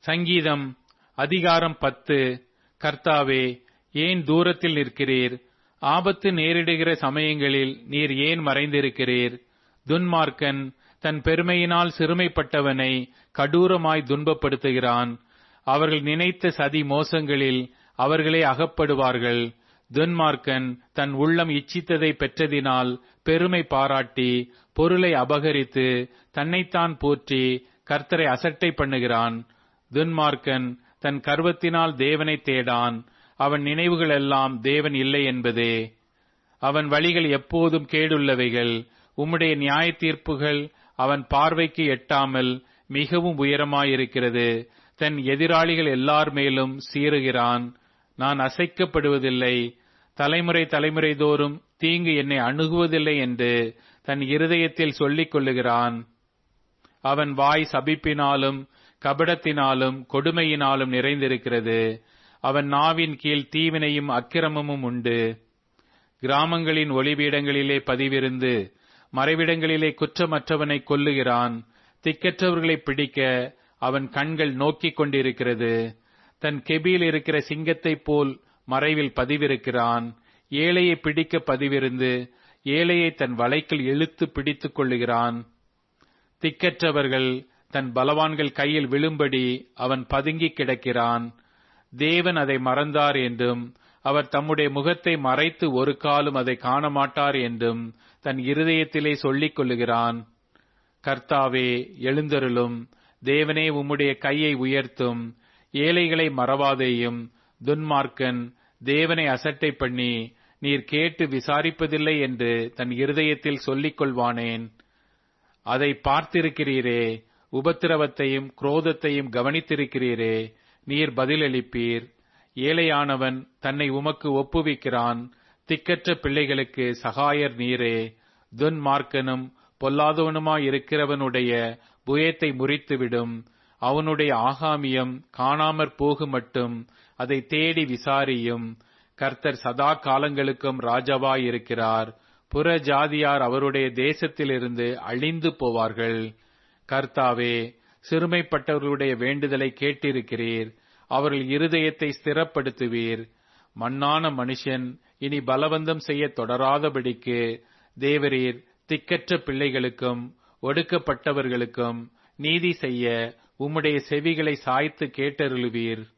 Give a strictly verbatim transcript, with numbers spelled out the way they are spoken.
சங்கீதம் அதிகாரம் பத்து. கர்த்தாவே, ஏன் தூரத்தில் நிற்கிறீர்? ஆபத்து நேரிடுகிற சமயங்களில் நீர் ஏன் மறைந்திருக்கிறீர்? துன்மார்க்கன் தன் பெருமையினால் சிறுமைப்பட்டவனை கடூரமாய் துன்பப்படுத்துகிறான். அவர்கள் நினைத்த சதி மோசங்களில் அவர்களே அகப்படுவார்கள். துன்மார்க்கன் தன் உள்ளம் இச்சித்ததை பெற்றதினால் பெருமை பாராட்டி பொருளை அபகரித்து தன்னைத்தான் போற்றி கர்த்தரை அசட்டை பண்ணுகிறான். துன்மார்க்கன் தன் கர்வத்தினால் தேவனை தேடான். அவன் நினைவுகளெல்லாம் தேவன் இல்லை என்பதே. அவன் வழிகள் எப்போதும் கேடுள்ளவைகள். உம்முடைய நியாய தீர்ப்புகள் அவன் பார்வைக்கு எட்டாமல் மிகவும் உயரமாயிருக்கிறது. தன் எதிராளிகள் எல்லார் மேலும் சீறுகிறான். நான் அசைக்கப்படுவதில்லை, தலைமுறை தலைமுறை தோறும் தீங்கு என்னை அணுகுவதில்லை என்று தன் இருதயத்தில் சொல்லிக் கொள்ளுகிறான். அவன் வாய் சபிப்பினாலும் கபடத்தினாலும் கொடுமையினாலும் நிறைந்திருக்கிறது. அவன் நாவின் கீழ் தீவினையும் அக்கிரமமும் உண்டு. கிராமங்களின் ஒளிபீடங்களிலே பதிவிருந்து மறைவிடங்களிலே குற்றமற்றவனை கொல்லுகிறான். திக்கற்றவர்களை பிடிக்க அவன் கண்கள் நோக்கிக் கொண்டிருக்கிறது. தன் கெபியில் இருக்கிற சிங்கத்தைப் போல் மறைவில் பதிவிருக்கிறான். ஏழையை பிடிக்க பதிவிருந்து ஏழையை தன் வலைக்குள் இழுத்து பிடித்துக் கொள்ளுகிறான். திக்கற்றவர்கள் தன் பலவான்கள் கையில் விழும்படி அவன் பதுங்கி கிடக்கிறான். தேவன் அதை மறந்தார் என்றும் அவர் தம்முடைய முகத்தை மறைத்து ஒரு காலும் அதை காணமாட்டார் என்றும் தன் இருதயத்திலே சொல்லிக் கொள்ளுகிறான். கர்த்தாவே, எழுந்தருளும். தேவனே, உம்முடைய கையை உயர்த்தும். ஏழைகளை மறவாதேயும். துன்மார்க்கன் தேவனை அசட்டை பண்ணி நீர் கேட்டு விசாரிப்பதில்லை என்று தன் இருதயத்தில் சொல்லிக் கொள்வானேன்? அதை பார்த்திருக்கிறீரே, உபத்திரவத்தையும் குரோதத்தையும் கவனித்திருக்கிறீரே. நீர் பதிலளிப்பீர். ஏழையானவன் தன்னை உமக்கு ஒப்புவிக்கிறான். திக்கற்ற பிள்ளைகளுக்கு சகாயர் நீரே. துன்மார்க்கனும் பொல்லாதவனுமாயிருக்கிறவனுடைய புயத்தை முறித்துவிடும். அவனுடைய ஆகாமியம் காணாமற் போகுமட்டும் அதை தேடி விசாரியும். கர்த்தர் சதா காலங்களுக்கும் ராஜாவாயிருக்கிறார். புற ஜாதியார் அவருடைய தேசத்திலிருந்து அழிந்து போவார்கள். கர்த்தாவே, சிறுமைப்பட்டவர்களுடைய வேண்டுதலை கேட்டிருக்கிறீர். அவர்கள் இருதயத்தை ஸ்திரப்படுத்துவீர். மண்ணான மனுஷன் இனி பலவந்தம் செய்ய தொடராதபடிக்கு தேவரீர் திக்கற்ற பிள்ளைகளுக்கும் ஒடுக்கப்பட்டவர்களுக்கும் நீதி செய்ய உம்முடைய செவிகளை சாய்த்து கேட்டருளுவீர்.